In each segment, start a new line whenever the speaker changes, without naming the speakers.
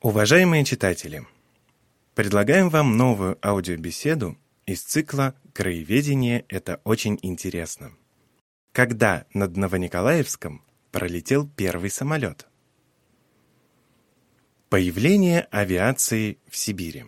Уважаемые читатели, предлагаем вам новую аудиобеседу из цикла «Краеведение – это очень интересно». Когда над Новониколаевском пролетел первый самолет? Появление авиации в Сибири.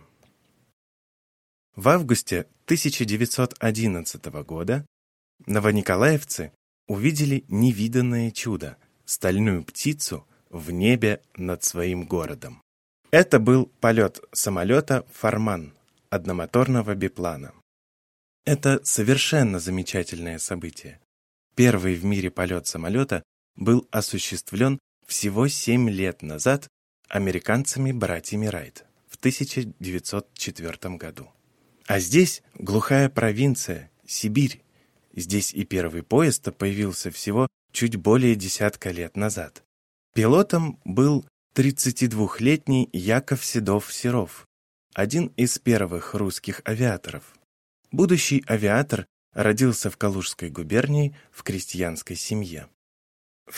В августе 1911 года новониколаевцы увидели невиданное чудо – стальную птицу в небе над своим городом. Это был полет самолета «Фарман» одномоторного биплана. Это совершенно замечательное событие. Первый в мире полет самолета был осуществлен всего 7 лет назад американцами-братьями Райт в 1904 году. А здесь глухая провинция, Сибирь. Здесь и первый поезд появился всего чуть более десятка лет назад. Пилотом был 32-летний Яков Седов-Серов, один из первых русских авиаторов. Будущий авиатор родился в Калужской губернии в крестьянской семье. В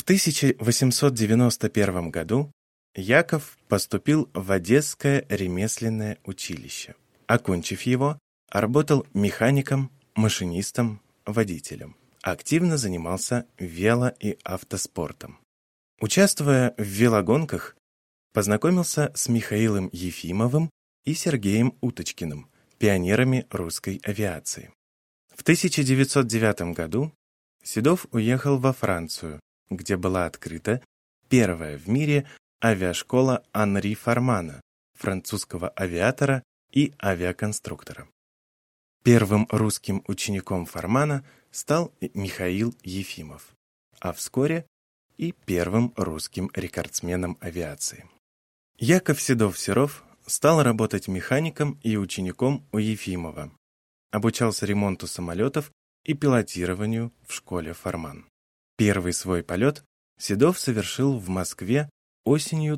1891 году Яков поступил в Одесское ремесленное училище. Окончив его, работал механиком, машинистом, водителем. Активно занимался вело- и автоспортом. Участвуя в велогонках, познакомился с Михаилом Ефимовым и Сергеем Уточкиным, пионерами русской авиации. В 1909 году Седов уехал во Францию, где была открыта первая в мире авиашкола Анри Фармана, французского авиатора и авиаконструктора. Первым русским учеником Фармана стал Михаил Ефимов, а вскоре и первым русским рекордсменом авиации. Яков Седов-Серов стал работать механиком и учеником у Ефимова. Обучался ремонту самолетов и пилотированию в школе Фарман. Первый свой полет Седов совершил в Москве осенью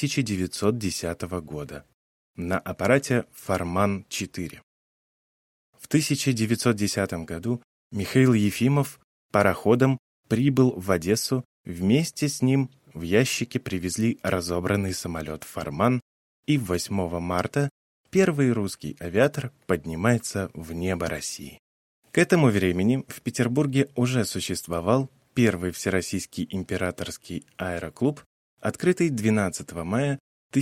1910 года на аппарате Фарман-4. В 1910 году Михаил Ефимов пароходом прибыл в Одессу, вместе с ним в ящике привезли разобранный самолет «Фарман», и 8 марта первый русский авиатор поднимается в небо России. К этому времени в Петербурге уже существовал первый Всероссийский императорский аэроклуб, открытый 12 мая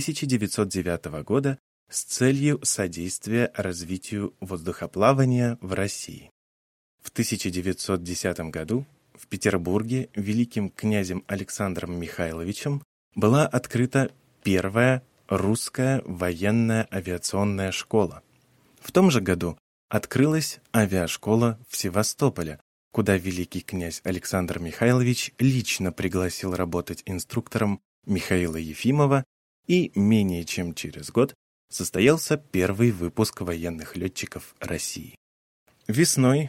1909 года с целью содействия развитию воздухоплавания в России. В 1910 году в Петербурге великим князем Александром Михайловичем была открыта первая русская военная авиационная школа. В том же году открылась авиашкола в Севастополе, куда великий князь Александр Михайлович лично пригласил работать инструктором Михаила Ефимова, и менее чем через год состоялся первый выпуск военных летчиков России. Весной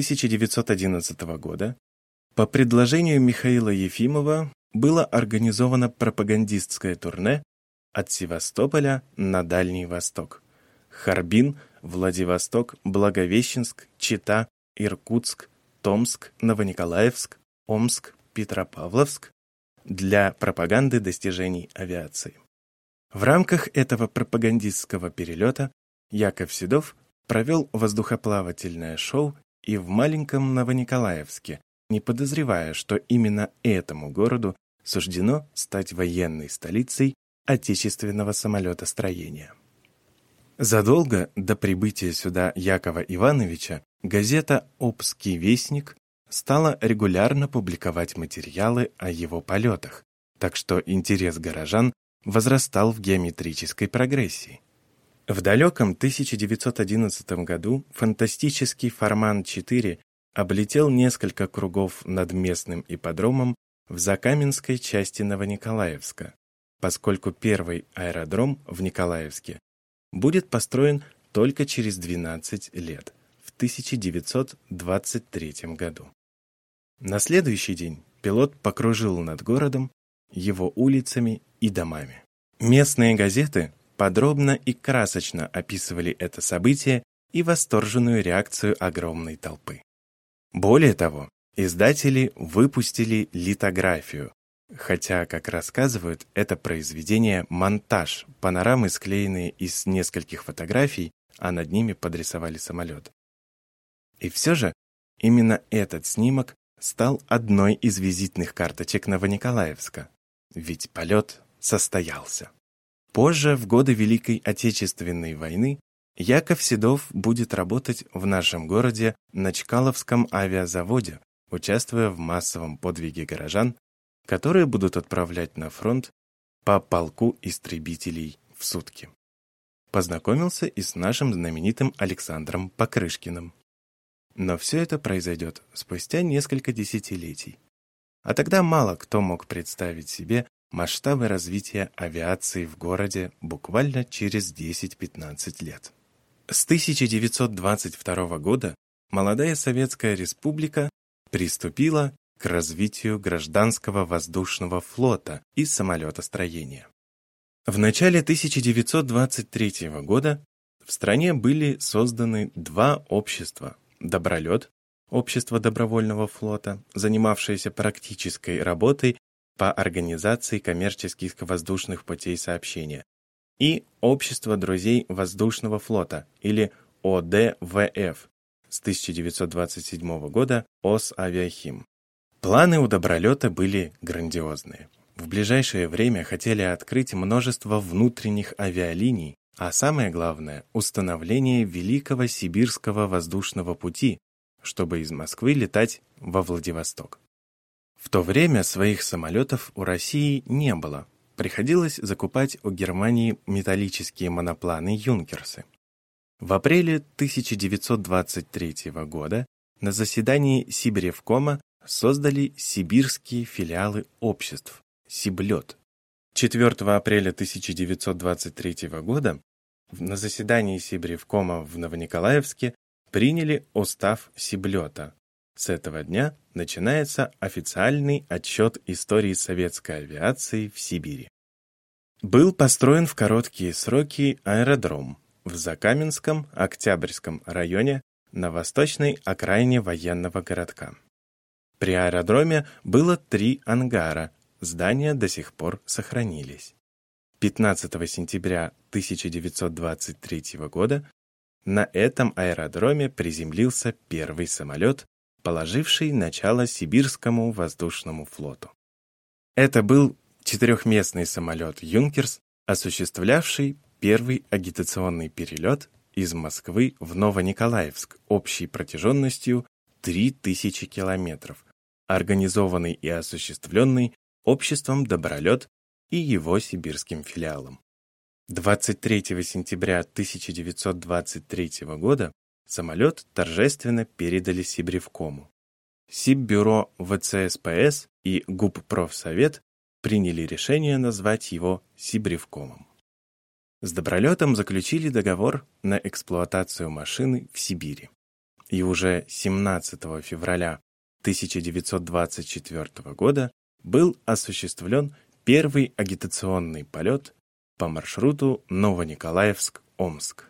1911 года по предложению Михаила Ефимова было организовано пропагандистское турне от Севастополя на Дальний Восток. Харбин, Владивосток, Благовещенск, Чита, Иркутск, Томск, Новониколаевск, Омск, Петропавловск для пропаганды достижений авиации. В рамках этого пропагандистского перелета Яков Седов провел воздухоплавательное шоу и в маленьком Новониколаевске, не подозревая, что именно этому городу суждено стать военной столицей отечественного самолетостроения. Задолго до прибытия сюда Якова Ивановича газета «Обский вестник» стала регулярно публиковать материалы о его полетах, так что интерес горожан возрастал в геометрической прогрессии. В далеком 1911 году фантастический Фарман-4 облетел несколько кругов над местным ипподромом в Закаменской части Новониколаевска, поскольку первый аэродром в Николаевске будет построен только через 12 лет, в 1923 году. На следующий день пилот покружил над городом, его улицами и домами. Местные газеты подробно и красочно описывали это событие и восторженную реакцию огромной толпы. Более того, издатели выпустили литографию, Хотя, как рассказывают, это произведение монтаж, панорамы, склеенные из нескольких фотографий, а над ними подрисовали самолет. И все же именно этот снимок стал одной из визитных карточек Новониколаевска, ведь полет состоялся. Позже, в годы Великой Отечественной войны, Яков Седов будет работать в нашем городе на Чкаловском авиазаводе, участвуя в массовом подвиге горожан, которые будут отправлять на фронт по полку истребителей в сутки. Познакомился и с нашим знаменитым Александром Покрышкиным. Но все это произойдет спустя несколько десятилетий. А тогда мало кто мог представить себе масштабы развития авиации в городе буквально через 10-15 лет. С 1922 года молодая Советская Республика приступила к развитию гражданского воздушного флота и самолетостроения. В начале 1923 года в стране были созданы два общества: «Добролет» – общество добровольного флота, занимавшееся практической работой по организации коммерческих воздушных путей сообщения, и общество друзей воздушного флота, или ОДВФ, с 1927 года ОС-Авиахим. Планы у Добролета были грандиозные. В ближайшее время хотели открыть множество внутренних авиалиний, а самое главное – установление Великого Сибирского воздушного пути, чтобы из Москвы летать во Владивосток. В то время своих самолетов у России не было. Приходилось закупать у Германии металлические монопланы «Юнкерсы». В апреле 1923 года на заседании Сибревкома создали сибирские филиалы обществ «Сиблет». 4 апреля 1923 года на заседании Сибревкома в Новониколаевске приняли устав Сиблета. С этого дня начинается официальный отсчет истории советской авиации в Сибири. Был построен в короткие сроки аэродром в Закаменском, Октябрьском районе на восточной окраине военного городка. При аэродроме было 3 ангара, здания до сих пор сохранились. 15 сентября 1923 года на этом аэродроме приземлился первый самолет, положивший начало Сибирскому воздушному флоту. Это был 4-местный самолет «Юнкерс», осуществлявший первый агитационный перелет из Москвы в Новониколаевск общей протяженностью 3000 километров, организованный и осуществленный обществом «Добролет» и его сибирским филиалом. 23 сентября 1923 года самолет торжественно передали Сибревкому. Сиббюро ВЦСПС и Губпрофсовет приняли решение назвать его Сибревкомом. С Добролетом заключили договор на эксплуатацию машины в Сибири. И уже 17 февраля 1924 года был осуществлен первый агитационный полет по маршруту Новониколаевск-Омск.